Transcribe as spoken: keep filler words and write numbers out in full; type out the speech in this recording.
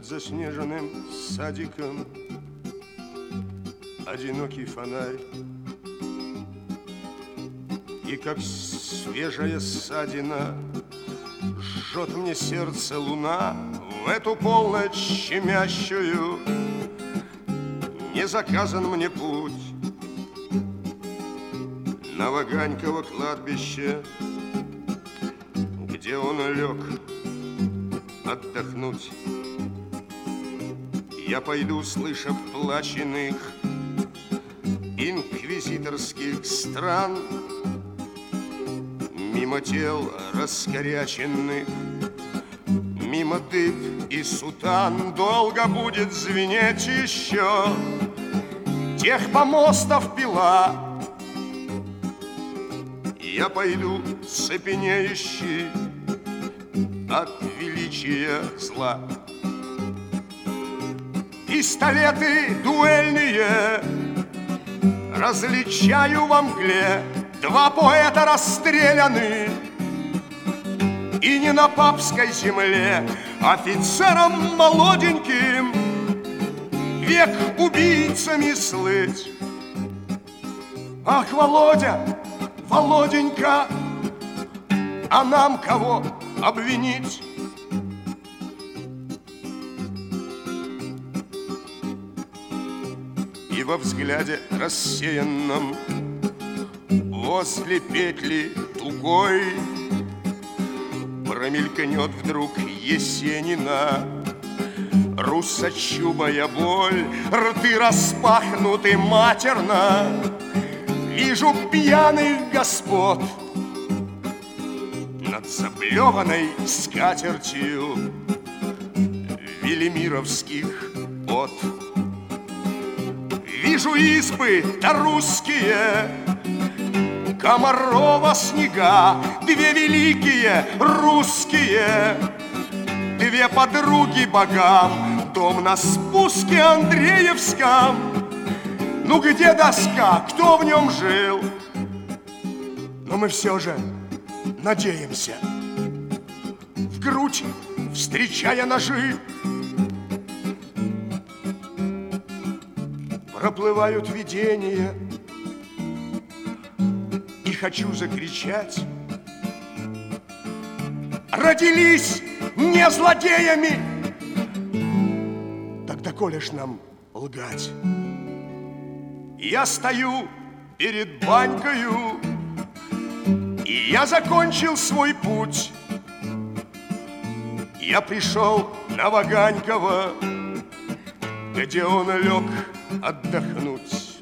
Над заснеженным садиком одинокий фонарь. И как свежая ссадина жжет мне сердце луна в эту полночь щемящую. Не заказан мне путь на Ваганьково кладбище, где он лег отдохнуть. Я пойду, слыша плач иных инквизиторских стран, мимо тел раскоряченных, мимо дыб и сутан. Долго будет звенеть еще тех помостов пила. Я пойду цепенеющий от величия зла. Пистолеты дуэльные различаю во мгле. Два поэта расстреляны, и не на папской земле. Офицером молоденьким век убийцами слыть. Ах, Володя, Володенька, а нам кого обвинить? И во взгляде рассеянном возле петли тугой промелькнет вдруг Есенина русочубая боль. Рты распахнуты матерно, вижу пьяных господ над заблеванной скатертью велимировских от. Вижу избы-то русские, Комарова снега, две великие русские, две подруги богам, дом на спуске Андреевском. Ну где доска, кто в нем жил? Но мы все же надеемся, в грудь встречая ножи. Проплывают видения, и хочу закричать: родились не злодеями! Тогда коли ж нам лгать? Я стою перед банькою, и я закончил свой путь. Я пришел на Ваганьково, где он лег отдохнуть.